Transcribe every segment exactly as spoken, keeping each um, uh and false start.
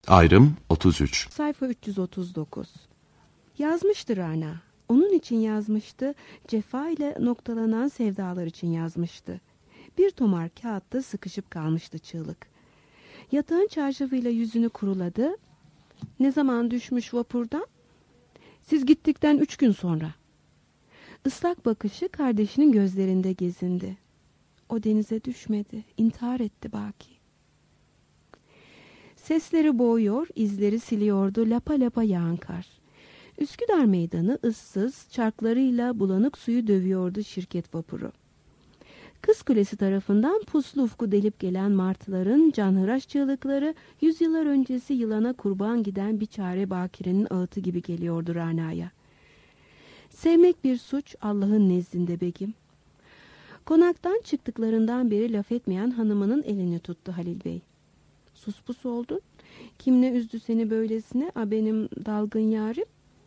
Ayrım otuz üç. Sayfa üç yüz otuz dokuz. Yazmıştı Rana. Onun için yazmıştı, cefa ile noktalanan sevdalar için yazmıştı. Bir tomar kağıtta sıkışıp kalmıştı çığlık. Yatağın çarşafıyla yüzünü kuruladı. Ne zaman düşmüş vapurdan? Siz gittikten üç gün sonra. Islak bakışı kardeşinin gözlerinde gezindi. O denize düşmedi, intihar etti Baki. Sesleri boğuyor, izleri siliyordu lapa lapa yağan kar. Üsküdar meydanı ıssız, çarklarıyla bulanık suyu dövüyordu şirket vapuru. Kız Kulesi tarafından puslu ufku delip gelen martıların canhıraş çığlıkları, yüzyıllar öncesi yılana kurban giden bir çare bakirenin ağıtı gibi geliyordu Rana'ya. Sevmek bir suç Allah'ın nezdinde begim. Konaktan çıktıklarından beri laf etmeyen hanımının elini tuttu Halil Bey. Sus pus oldun. Kim ne üzdü seni böylesine, a benim dalgın yarim?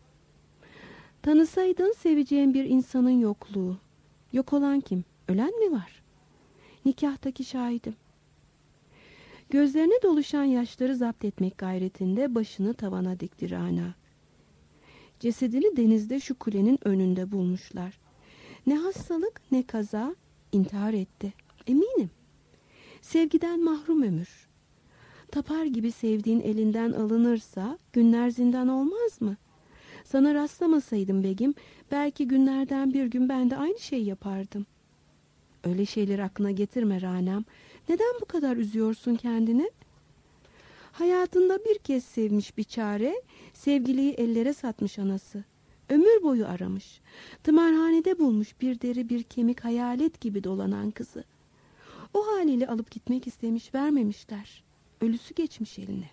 Tanısaydın seveceğin bir insanın yokluğu. Yok olan kim? Ölen mi var? Nikahtaki şahidim. Gözlerine doluşan yaşları zapt etmek gayretinde başını tavana dikti Rana. Cesedini denizde şu kulenin önünde bulmuşlar. Ne hastalık ne kaza, intihar etti. Eminim. Sevgiden mahrum ömür. Tapar gibi sevdiğin elinden alınırsa günler zindan olmaz mı? Sana rastlamasaydım begim, belki günlerden bir gün ben de aynı şeyi yapardım. Öyle şeyleri aklına getirme Rana'm. Neden bu kadar üzüyorsun kendini? Hayatında bir kez sevmiş bir çare, sevgiliyi ellere satmış anası. Ömür boyu aramış. Tımarhanede bulmuş bir deri bir kemik hayalet gibi dolanan kızı. O haliyle alıp gitmek istemiş, vermemişler. Ölüsü geçmiş eline.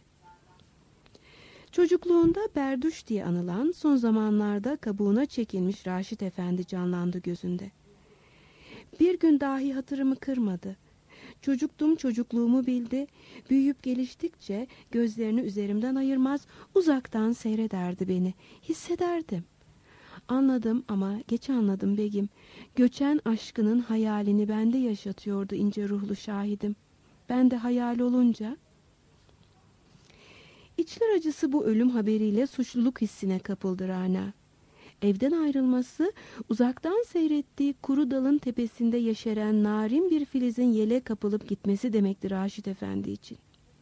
Çocukluğunda Berduş diye anılan, son zamanlarda kabuğuna çekilmiş Raşit Efendi canlandı gözünde. Bir gün dahi hatırımı kırmadı. Çocuktum, çocukluğumu bildi. Büyüyüp geliştikçe gözlerini üzerimden ayırmaz, uzaktan seyrederdi beni. Hissederdim. Anladım ama geç anladım begim. Göçen aşkının hayalini bende yaşatıyordu ince ruhlu şahidim. Ben de hayal olunca... İçler acısı bu ölüm haberiyle suçluluk hissine kapıldı Rana. Evden ayrılması, uzaktan seyrettiği kuru dalın tepesinde yeşeren narin bir filizin yele kapılıp gitmesi demektir Raşit Efendi için.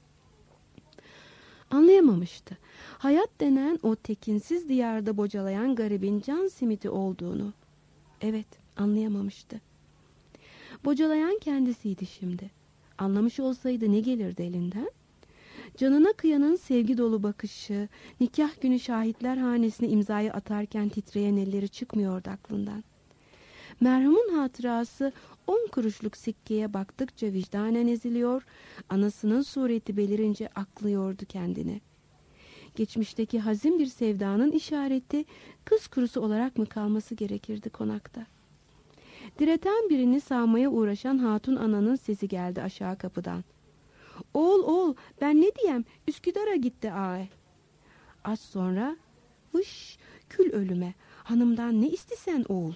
Anlayamamıştı. Hayat denen o tekinsiz diyarda bocalayan garibin can simidi olduğunu. Evet, anlayamamıştı. Bocalayan kendisiydi şimdi. Anlamış olsaydı ne gelirdi elinden? Canına kıyanın sevgi dolu bakışı, nikah günü şahitler hanesine imzayı atarken titreyen elleri çıkmıyordu aklından. Merhumun hatırası on kuruşluk sikkeye baktıkça vicdanen eziliyor, anasının sureti belirince aklıyordu kendini. Geçmişteki hazin bir sevdanın işareti kız kurusu olarak mı kalması gerekirdi konakta? Direten birini sağmaya uğraşan hatun ananın sesi geldi aşağı kapıdan. Oğul oğul ben ne diyem, Üsküdar'a gitti ağay. Az sonra vış kül ölüme, hanımdan ne istesen oğul.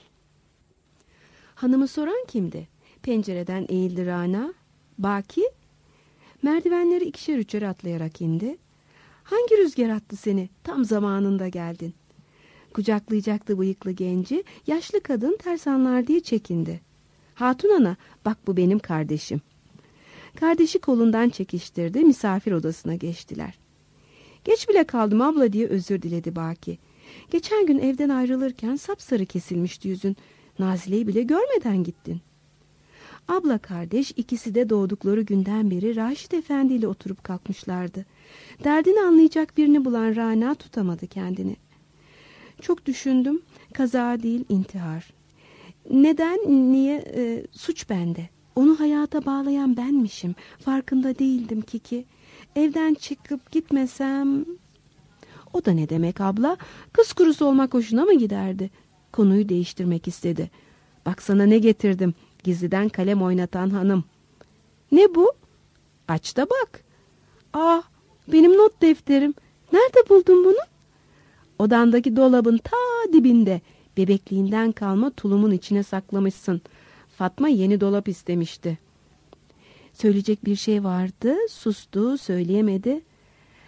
Hanımı soran kimdi? Pencereden eğildi Rana. Baki? Merdivenleri ikişer üçer atlayarak indi. Hangi rüzgar attı seni? Tam zamanında geldin. Kucaklayacaktı bıyıklı genci, yaşlı kadın ters anlar diye çekindi. Hatun ana, bak bu benim kardeşim. Kardeşi kolundan çekiştirdi, misafir odasına geçtiler. Geç bile kaldım abla diye özür diledi Baki. Geçen gün evden ayrılırken sapsarı kesilmişti yüzün. Nazile'yi bile görmeden gittin. Abla kardeş ikisi de doğdukları günden beri Raşit Efendi ile oturup kalkmışlardı. Derdini anlayacak birini bulan Rana tutamadı kendini. Çok düşündüm, kaza değil intihar. Neden, niye, e, suç bende. Onu hayata bağlayan benmişim. Farkında değildim Kiki. Evden çıkıp gitmesem... O da ne demek abla? Kız kurusu olmak hoşuna mı giderdi? Konuyu değiştirmek istedi. Bak sana ne getirdim. Gizliden kalem oynatan hanım. Ne bu? Aç da bak. Ah, benim not defterim. Nerede buldun bunu? Odandaki dolabın ta dibinde. Bebekliğinden kalma tulumun içine saklamışsın. Fatma yeni dolap istemişti. Söyleyecek bir şey vardı, sustu, söyleyemedi.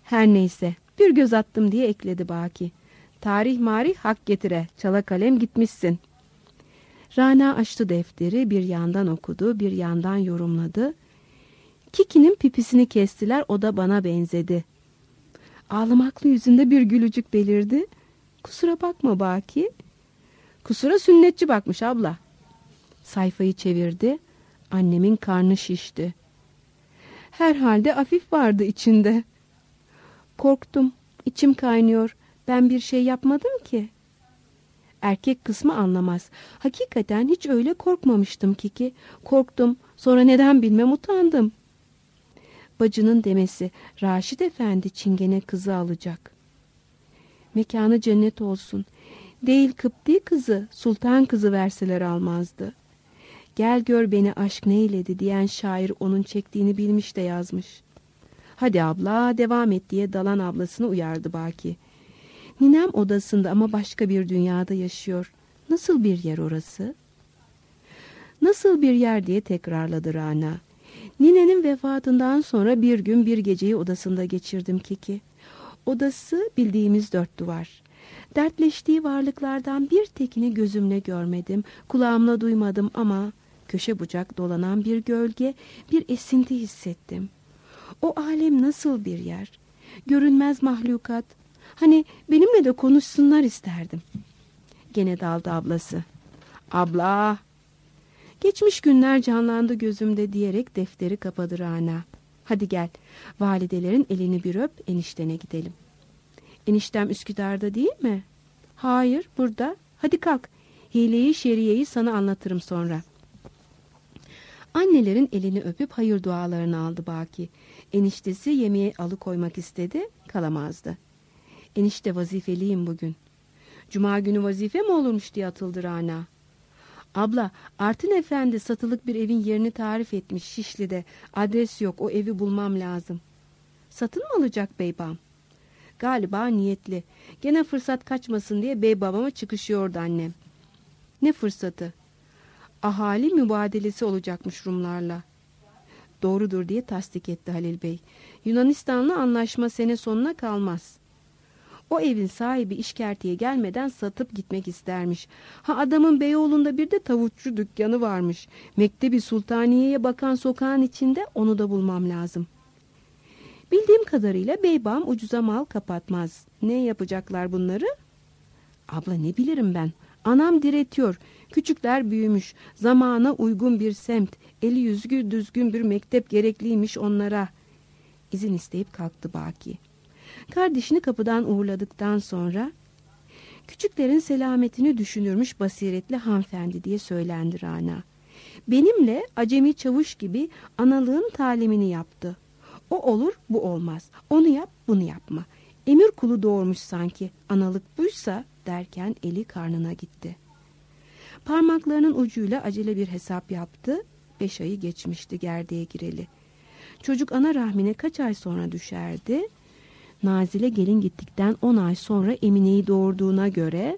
Her neyse, bir göz attım diye ekledi Baki. Tarih marih hak getire, çala kalem gitmişsin. Rana açtı defteri, bir yandan okudu, bir yandan yorumladı. Kiki'nin pipisini kestiler, o da bana benzedi. Ağlamaklı yüzünde bir gülücük belirdi. Kusura bakma Baki. Kusura sünnetçi bakmış abla. Sayfayı çevirdi. Annemin karnı şişti. Herhalde hafif vardı içinde. Korktum. İçim kaynıyor. Ben bir şey yapmadım ki. Erkek kısmı anlamaz. Hakikaten hiç öyle korkmamıştım Kiki. Korktum. Sonra neden bilmem utandım. Bacının demesi, Raşit Efendi Çingene kızı alacak. Mekanı cennet olsun. Değil Kıpti kızı, sultan kızı verseler almazdı. Gel gör beni aşk neyledi diyen şair onun çektiğini bilmiş de yazmış. Hadi abla devam et diye dalan ablasını uyardı Baki. Ninem odasında ama başka bir dünyada yaşıyor. Nasıl bir yer orası? Nasıl bir yer diye tekrarladı Rana. Ninenin vefatından sonra bir gün bir geceyi odasında geçirdim Kiki. Odası bildiğimiz dört duvar. Dertleştiği varlıklardan bir tekini gözümle görmedim, kulağımla duymadım ama köşe bucak dolanan bir gölge, bir esinti hissettim. O alem nasıl bir yer? Görünmez mahlukat. Hani benimle de konuşsunlar isterdim. Gene daldı ablası. Abla! Geçmiş günler canlandı gözümde diyerek defteri kapadı Rana. Hadi gel, validelerin elini bir öp, eniştene gidelim. Eniştem Üsküdar'da değil mi? Hayır, burada. Hadi kalk. Hileyi şeriyeyi sana anlatırım sonra. Annelerin elini öpüp hayır dualarını aldı Baki. Eniştesi yemeğe alıkoymak istedi, kalamazdı. Enişte vazifeliyim bugün. Cuma günü vazife mi olurmuş diye atıldı Rana. Abla, Artin Efendi satılık bir evin yerini tarif etmiş Şişli'de. Adres yok, o evi bulmam lazım. Satın mı alacak beybam? Galiba niyetli. Gene fırsat kaçmasın diye beybabama çıkışıyordu annem. Ne fırsatı? Ahali mübadelesi olacakmış Rumlarla. Doğrudur diye tasdik etti Halil Bey. Yunanistan'la anlaşma sene sonuna kalmaz. O evin sahibi işkerteye gelmeden satıp gitmek istermiş. Ha adamın Beyoğlu'nda bir de tavukçu dükkanı varmış. Mektebi Sultaniye'ye bakan sokağın içinde, onu da bulmam lazım. Bildiğim kadarıyla beybam ucuza mal kapatmaz. Ne yapacaklar bunları? Abla ne bilirim ben. Anam diretiyor. Küçükler büyümüş. Zamana uygun bir semt. Eli yüzü düzgün bir mektep gerekliymiş onlara. İzin isteyip kalktı Baki. Kardeşini kapıdan uğurladıktan sonra küçüklerin selametini düşünürmüş basiretli hanımefendi diye söylendi Rana. Benimle acemi çavuş gibi analığın talimini yaptı. O olur bu olmaz. Onu yap bunu yapma. Emir kulu doğurmuş sanki. Analık buysa derken eli karnına gitti. Parmaklarının ucuyla acele bir hesap yaptı. Beş ayı geçmişti gerdeğe gireli. Çocuk ana rahmine kaç ay sonra düşerdi? Nazile gelin gittikten on ay sonra Emine'yi doğurduğuna göre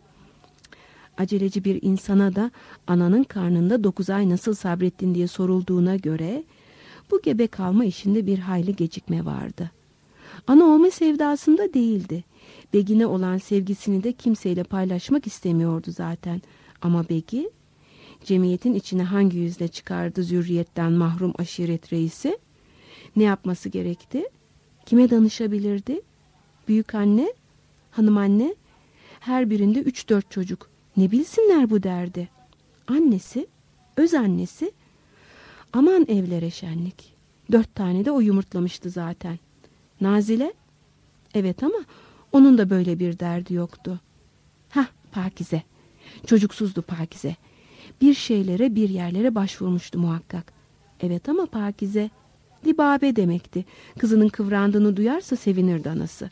aceleci bir insana da ananın karnında dokuz ay nasıl sabrettin diye sorulduğuna göre bu gebe kalma işinde bir hayli gecikme vardı. Ana olma sevdasında değildi. Begine olan sevgisini de kimseyle paylaşmak istemiyordu zaten. Ama Begi, cemiyetin içine hangi yüzle çıkardı zürriyetten mahrum aşiret reisi? Ne yapması gerekti? Kime danışabilirdi? Büyük anne, hanım anne, her birinde üç dört çocuk. Ne bilsinler bu derdi? Annesi, öz annesi, aman evlere şenlik. Dört tane de o yumurtlamıştı zaten. Nazile, evet ama onun da böyle bir derdi yoktu. Hah, Pakize, çocuksuzdu Pakize. Bir şeylere bir yerlere başvurmuştu muhakkak. Evet ama Pakize, libabe demekti. Kızının kıvrandığını duyarsa sevinirdi anası.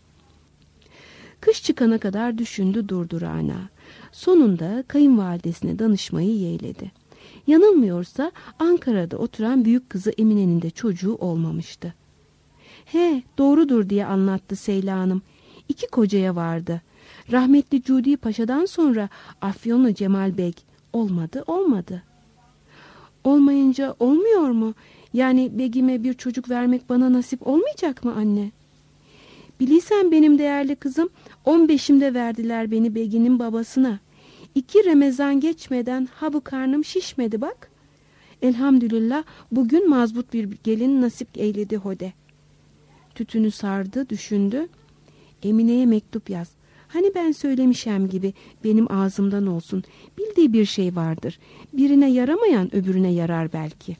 Kış çıkana kadar düşündü durdu Rana. Sonunda kayınvalidesine danışmayı yeğledi. Yanılmıyorsa Ankara'da oturan büyük kızı Emine'nin de çocuğu olmamıştı. He, doğrudur diye anlattı Seyla Hanım. İki kocaya vardı. Rahmetli Cudi Paşa'dan sonra Afyonlu Cemal Bey. Olmadı, olmadı. Olmayınca olmuyor mu? Yani Begim'e bir çocuk vermek bana nasip olmayacak mı anne? Biliysen benim değerli kızım, on beşimde verdiler beni beginin babasına. İki Ramazan geçmeden ha bu karnım şişmedi bak. Elhamdülillah bugün mazbut bir gelin nasip eyledi hode. Tütünü sardı, düşündü. Emine'ye mektup yaz. Hani ben söylemişem gibi benim ağzımdan olsun. Bildiği bir şey vardır. Birine yaramayan öbürüne yarar belki.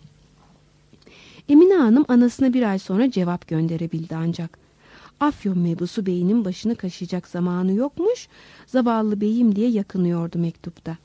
Emine Hanım anasına bir ay sonra cevap gönderebildi ancak. Afyon mebusu beyinin başını kaşıyacak zamanı yokmuş. Zavallı beyim diye yakınıyordu mektupta.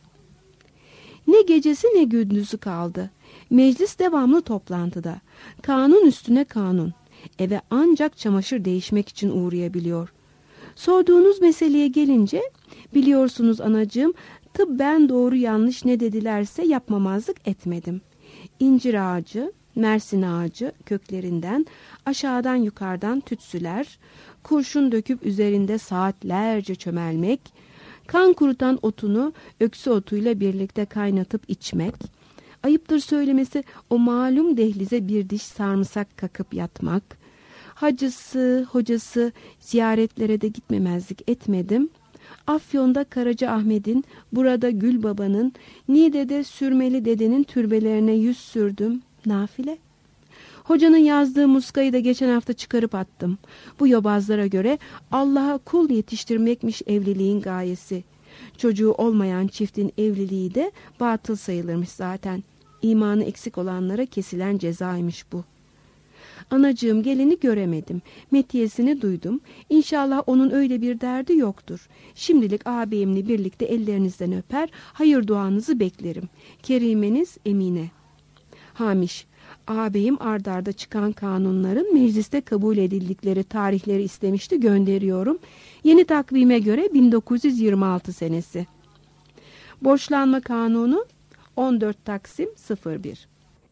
Ne gecesi ne gündüzü kaldı. Meclis devamlı toplantıda. Kanun üstüne kanun. Eve ancak çamaşır değişmek için uğrayabiliyor. Sorduğunuz meseleye gelince, biliyorsunuz anacığım, tıbben doğru yanlış ne dedilerse yapmamazlık etmedim. İncir ağacı, mersin ağacı köklerinden, aşağıdan yukarıdan tütsüler, kurşun döküp üzerinde saatlerce çömelmek, kan kurutan otunu öksü otuyla birlikte kaynatıp içmek, ayıptır söylemesi o malum dehlize bir diş sarımsak kakıp yatmak, hacısı, hocası ziyaretlere de gitmemezlik etmedim. Afyon'da Karaca Ahmet'in, burada Gül Baba'nın, Niğde'de Sürmeli Dede'nin türbelerine yüz sürdüm. Nafile. Hocanın yazdığı muskayı da geçen hafta çıkarıp attım. Bu yobazlara göre Allah'a kul yetiştirmekmiş evliliğin gayesi. Çocuğu olmayan çiftin evliliği de batıl sayılırmış zaten. İmanı eksik olanlara kesilen cezaymış bu. Anacığım gelini göremedim. Metiyesini duydum. İnşallah onun öyle bir derdi yoktur. Şimdilik ağabeyimle birlikte ellerinizden öper, hayır duanızı beklerim. Kerimeniz Emine. Hamiş, ağabeyim ard arda çıkan kanunların mecliste kabul edildikleri tarihleri istemişti, gönderiyorum. Yeni takvime göre bin dokuz yüz yirmi altı senesi. Borçlanma kanunu on dört Taksim sıfır bir.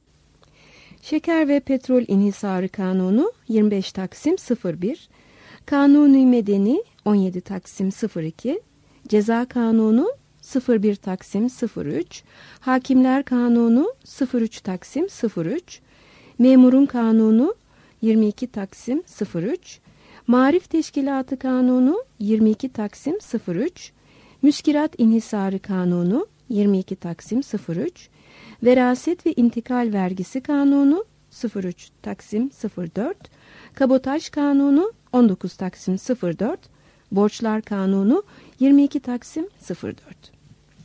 Şeker ve petrol inhisarı kanunu yirmi beş Taksim sıfır bir. Kanuni Medeni on yedi Taksim sıfır iki. Ceza kanunu sıfır bir Taksim sıfır üç, Hakimler Kanunu sıfır üç Taksim sıfır üç, Memurun Kanunu yirmi iki Taksim sıfır üç, Marif Teşkilatı Kanunu yirmi iki Taksim sıfır üç, Müskirat İnhisarı Kanunu yirmi iki Taksim sıfır üç, Veraset ve İntikal Vergisi Kanunu sıfır üç Taksim sıfır dört, Kabotaj Kanunu on dokuz Taksim sıfır dört, Borçlar Kanunu yirmi iki Taksim sıfır dört.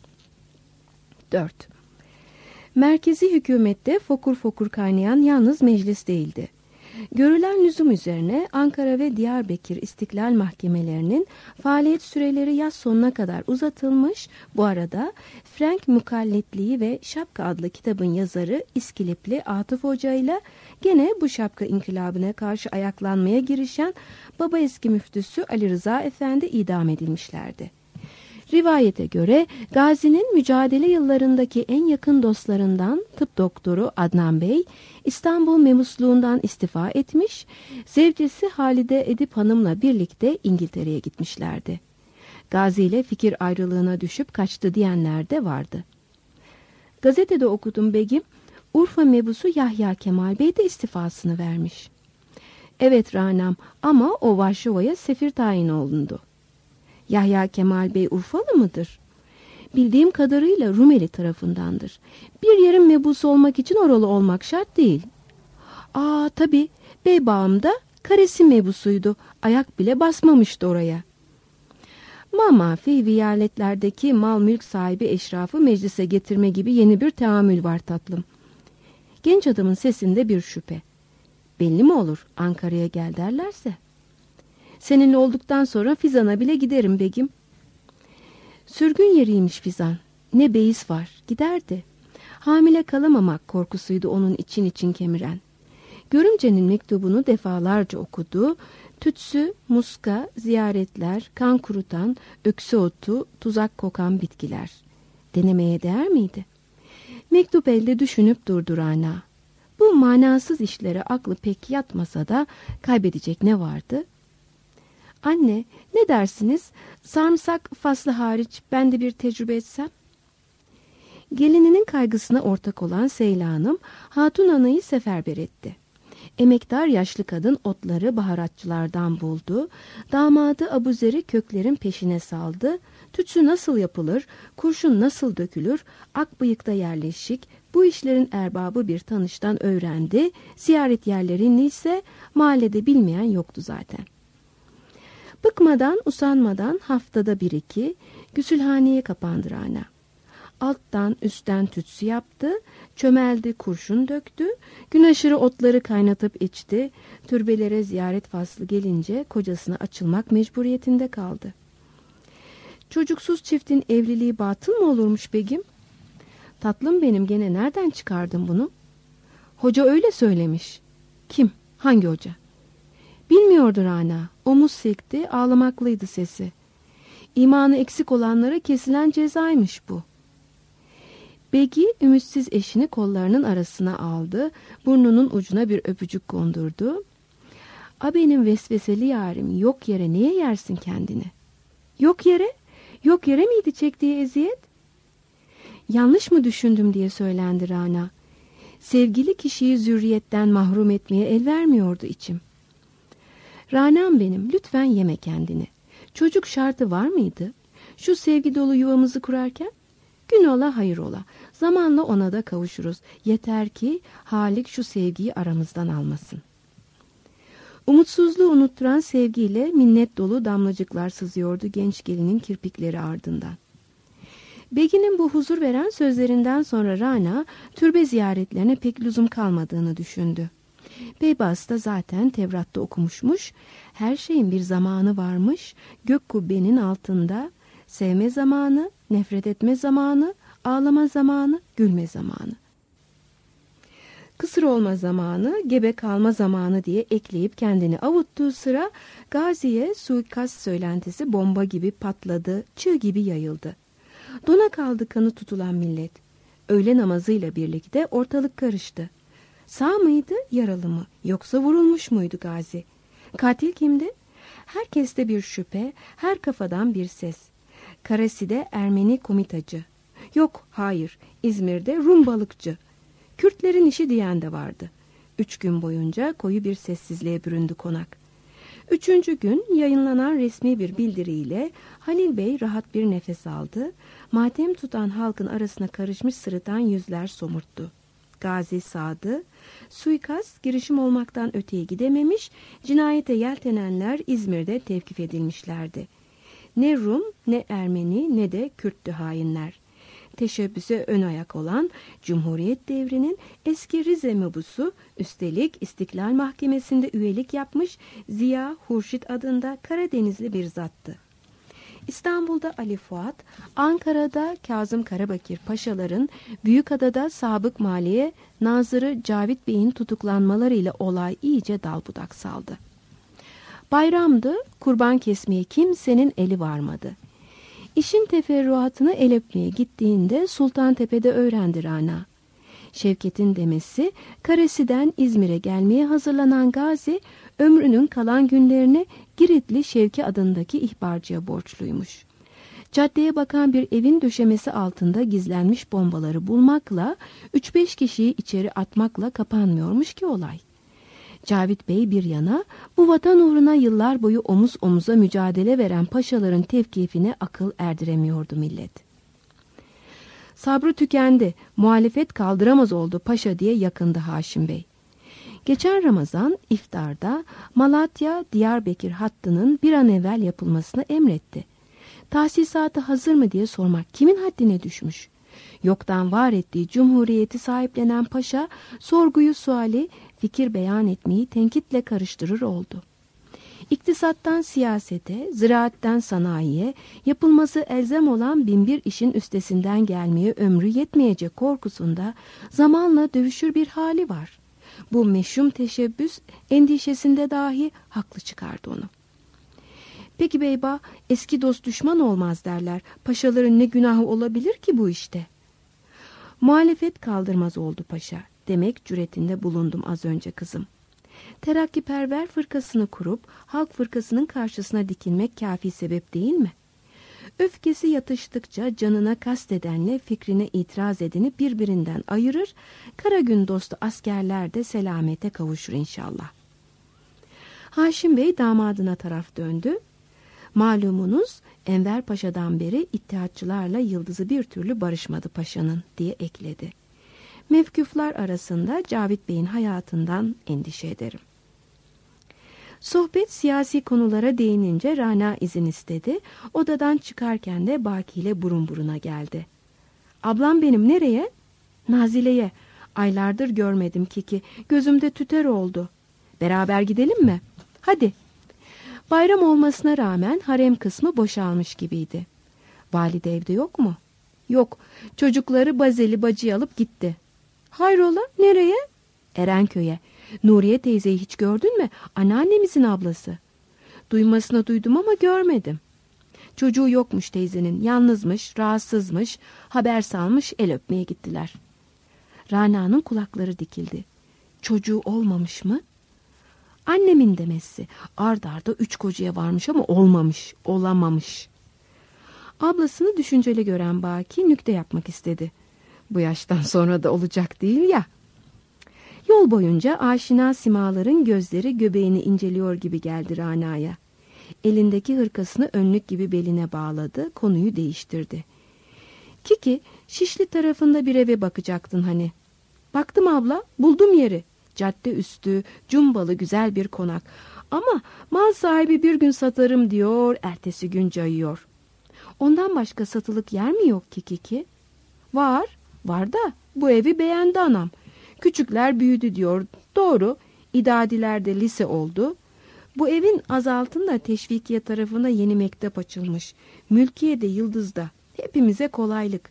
dört. Merkezi hükümette fokur fokur kaynayan yalnız meclis değildi. Görülen lüzum üzerine Ankara ve Diyarbakır İstiklal Mahkemelerinin faaliyet süreleri yaz sonuna kadar uzatılmış. Bu arada Frank Mukalletliği ve Şapka adlı kitabın yazarı İskilipli Atıf Hoca ile gene bu şapka inkılabına karşı ayaklanmaya girişen baba eski müftüsü Ali Rıza Efendi idam edilmişlerdi. Rivayete göre Gazi'nin mücadele yıllarındaki en yakın dostlarından tıp doktoru Adnan Bey, İstanbul memusluğundan istifa etmiş, zevcesi Halide Edip Hanım'la birlikte İngiltere'ye gitmişlerdi. Gazi ile fikir ayrılığına düşüp kaçtı diyenler de vardı. Gazetede okudum begim, Urfa mebusu Yahya Kemal Bey de istifasını vermiş. Evet Ranam, ama o Varşova'ya sefir tayin olundu. Yahya Kemal Bey Urfalı mıdır? Bildiğim kadarıyla Rumeli tarafındandır. Bir yerin mebusu olmak için oralı olmak şart değil. Aa tabii, Beybağım'da Karesi mebusuydu. Ayak bile basmamıştı oraya. Mamafi viyaletlerdeki mal mülk sahibi eşrafı meclise getirme gibi yeni bir teamül var tatlım. Genç adamın sesinde bir şüphe. Belli mi olur Ankara'ya gel derlerse? Seninle olduktan sonra Fizan'a bile giderim begim. Sürgün yeriymiş Fizan. Ne beis var, giderdi. Hamile kalamamak korkusuydu onun için için kemiren. Görümcenin mektubunu defalarca okudu. Tütsü, muska, ziyaretler, kan kurutan, öksü otu, tuzak kokan bitkiler. Denemeye değer miydi? Mektup elde düşünüp durdu Rana. Bu manasız işlere aklı pek yatmasa da kaybedecek ne vardı? Anne, ne dersiniz? Sarımsak faslı hariç ben de bir tecrübe etsem? Gelininin kaygısına ortak olan Seyla Hanım, Hatun Ana'yı seferber etti. Emektar yaşlı kadın otları baharatçılardan buldu. Damadı Abuzer'i köklerin peşine saldı. Tütsü nasıl yapılır, kurşun nasıl dökülür, Akbıyık'ta yerleşik, bu işlerin erbabı bir tanıştan öğrendi. Ziyaret yerlerini ise mahallede bilmeyen yoktu zaten. Bıkmadan, usanmadan haftada bir iki güsülhaneye kapandı Rana. Alttan üstten tütsü yaptı, çömeldi, kurşun döktü, gün aşırı otları kaynatıp içti. Türbelere ziyaret faslı gelince kocasına açılmak mecburiyetinde kaldı. Çocuksuz çiftin evliliği batıl mı olurmuş begim? Tatlım benim, gene nereden çıkardın bunu? Hoca öyle söylemiş. Kim? Hangi hoca? Bilmiyordu Rana. Omuz silkti, ağlamaklıydı sesi. İmanı eksik olanlara kesilen cezaymış bu. Begi ümitsiz eşini kollarının arasına aldı, burnunun ucuna bir öpücük kondurdu. "A benim vesveseli yarim, yok yere niye yersin kendini?" "Yok yere? Yok yere miydi çektiği eziyet?" "Yanlış mı düşündüm?" diye söylendi Rana. Sevgili kişiyi zürriyetten mahrum etmeye el vermiyordu içim. "Rana'm benim, lütfen yeme kendini. Çocuk şartı var mıydı? Şu sevgi dolu yuvamızı kurarken? Gün ola hayır ola. Zamanla ona da kavuşuruz. Yeter ki Halik şu sevgiyi aramızdan almasın." Umutsuzluğu unutturan sevgiyle minnet dolu damlacıklar sızıyordu genç gelinin kirpikleri ardından. Begi'nin bu huzur veren sözlerinden sonra Rana, türbe ziyaretlerine pek lüzum kalmadığını düşündü. Beybas da zaten Tevrat'ta okumuşmuş, her şeyin bir zamanı varmış, gök kubbenin altında sevme zamanı, nefret etme zamanı, ağlama zamanı, gülme zamanı. Kısır olma zamanı, gebe kalma zamanı diye ekleyip kendini avuttuğu sıra Gazi'ye suikast söylentisi bomba gibi patladı, çığ gibi yayıldı. Dona kaldı kanı tutulan millet. Öğle namazıyla birlikte ortalık karıştı. Sağ mıydı, yaralı mı, yoksa vurulmuş muydu Gazi? Katil kimdi? Herkeste bir şüphe, her kafadan bir ses. Karasi'de Ermeni komitacı. Yok, hayır, İzmir'de Rum balıkçı. Kürtlerin işi diyen de vardı. Üç gün boyunca koyu bir sessizliğe büründü konak. Üçüncü gün yayınlanan resmi bir bildiriyle Halil Bey rahat bir nefes aldı. Matem tutan halkın arasına karışmış sırıtan yüzler somurttu. Gazi sağdı. Suikast girişim olmaktan öteye gidememiş, cinayete yeltenenler İzmir'de tevkif edilmişlerdi. Ne Rum, ne Ermeni, ne de Kürttü hainler. Teşebbüse ön ayak olan Cumhuriyet devrinin eski Rize mebusu, üstelik İstiklal Mahkemesi'nde üyelik yapmış Ziya Hurşit adında Karadenizli bir zattı. İstanbul'da Ali Fuat, Ankara'da Kazım Karabakir paşaların, Büyükada'da Sabık Maliye Nazırı Cavit Bey'in tutuklanmalarıyla olay iyice dalbudak saldı. Bayramdı, kurban kesmeye kimsenin eli varmadı. İşin teferruatını el öpmeye gittiğinde Sultantepe'de öğrendi Rana. Şevket'in demesi, Karesi'den İzmir'e gelmeye hazırlanan Gazi, ömrünün kalan günlerini Giritli Şevki adındaki ihbarcıya borçluymuş. Caddeye bakan bir evin döşemesi altında gizlenmiş bombaları bulmakla, üç beş kişiyi içeri atmakla kapanmıyormuş ki olay. Cavit Bey bir yana, bu vatan uğruna yıllar boyu omuz omuza mücadele veren paşaların tevkifine akıl erdiremiyordu millet. Sabrı tükendi, muhalefet kaldıramaz oldu paşa diye yakındı Haşim Bey. Geçen Ramazan iftarda Malatya-Diyarbakır hattının bir an evvel yapılmasını emretti. Tahsisatı hazır mı diye sormak kimin haddine düşmüş? Yoktan var ettiği cumhuriyeti sahiplenen paşa sorguyu suali, fikir beyan etmeyi tenkitle karıştırır oldu. İktisattan siyasete, ziraatten sanayiye, yapılması elzem olan binbir işin üstesinden gelmeye ömrü yetmeyecek korkusunda zamanla dövüşür bir hali var. Bu meşhum teşebbüs endişesinde dahi haklı çıkardı onu. Peki beyba, eski dost düşman olmaz derler. Paşaların ne günahı olabilir ki bu işte? Muhalefet kaldırmaz oldu paşa. Demek cüretinde bulundum az önce kızım. Terakkiperver fırkasını kurup halk fırkasının karşısına dikilmek kafi sebep değil mi? Öfkesi yatıştıkça canına kastedenle fikrine itiraz edeni birbirinden ayırır, kara gün dostu askerler de selamete kavuşur inşallah. Haşim Bey damadına taraf döndü. Malumunuz Enver Paşa'dan beri İttihatçılarla yıldızı bir türlü barışmadı paşanın diye ekledi. Mevkuflar arasında Cavit Bey'in hayatından endişe ederim. Sohbet siyasi konulara değinince Rana izin istedi. Odadan çıkarken de Baki ile burun buruna geldi. Ablam benim nereye? Nazile'ye. Aylardır görmedim Kiki. Gözümde tüter oldu. Beraber gidelim mi? Hadi. Bayram olmasına rağmen harem kısmı boşalmış gibiydi. Valide evde yok mu? Yok. Çocukları Bazeli bacıyı alıp gitti. Hayrola? Nereye? Erenköy'e. Nuriye teyzeyi hiç gördün mü? Anneannemizin ablası. Duymasına duydum ama görmedim. Çocuğu yokmuş teyzenin. Yalnızmış, rahatsızmış. Haber salmış, el öpmeye gittiler. Rana'nın kulakları dikildi. Çocuğu olmamış mı? Annemin demesi. Ard arda üç kocaya varmış ama olmamış, olamamış. Ablasını düşünceli gören Baki nükte yapmak istedi. Bu yaştan sonra da olacak değil ya. Yol boyunca aşina simaların gözleri göbeğini inceliyor gibi geldi Rana'ya. Elindeki hırkasını önlük gibi beline bağladı, konuyu değiştirdi. Kiki, Şişli tarafında bir eve bakacaktın hani. Baktım abla, buldum yeri. Cadde üstü, cumbalı güzel bir konak. Ama mal sahibi bir gün satarım diyor, ertesi gün cayıyor. Ondan başka satılık yer mi yok ki Kiki? Var, var da bu evi beğendi anam. Küçükler büyüdü diyor. Doğru, İdadiler'de lise oldu. Bu evin azaltında teşvikiye tarafına yeni mektep açılmış. Mülkiye'de Yıldız'da. Hepimize kolaylık.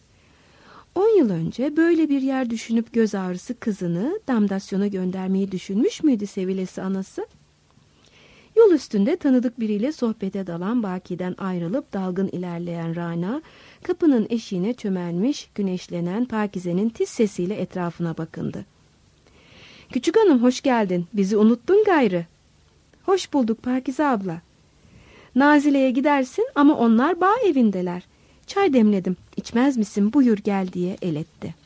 On yıl önce böyle bir yer düşünüp göz ağrısı kızını damdasyona göndermeyi düşünmüş müydü sevilesi anası? Yol üstünde tanıdık biriyle sohbete dalan Baki'den ayrılıp dalgın ilerleyen Rana, kapının eşiğine çömelmiş, güneşlenen Pakize'nin tiz sesiyle etrafına bakındı. Küçük hanım hoş geldin, bizi unuttun gayrı. Hoş bulduk Pakize abla. Nazile'ye gidersin ama onlar bağ evindeler. Çay demledim, içmez misin buyur gel diye el etti.